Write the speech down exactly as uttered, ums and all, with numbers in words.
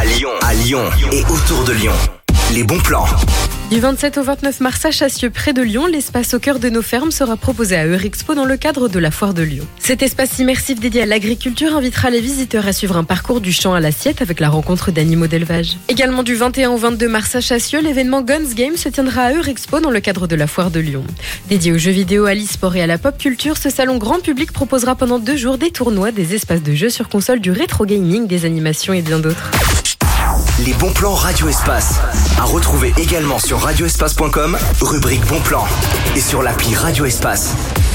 à Lyon, à Lyon et autour de Lyon. Les bons plans. Du vingt-sept au vingt-neuf mars à Chassieux, près de Lyon, l'espace au cœur de nos fermes sera proposé à Eurexpo dans le cadre de la foire de Lyon. Cet espace immersif dédié à l'agriculture invitera les visiteurs à suivre un parcours du champ à l'assiette avec la rencontre d'animaux d'élevage. Également du vingt et un au vingt-deux mars à Chassieux, l'événement Guns Game se tiendra à Eurexpo dans le cadre de la foire de Lyon. Dédié aux jeux vidéo, à l'e-sport et à la pop culture, ce salon grand public proposera pendant deux jours des tournois, des espaces de jeux sur console, du rétro gaming, des animations et bien d'autres. Les bons plans Radio Espace. À retrouver également sur radio espace point com, rubrique bons plans. Et sur l'appli Radio Espace.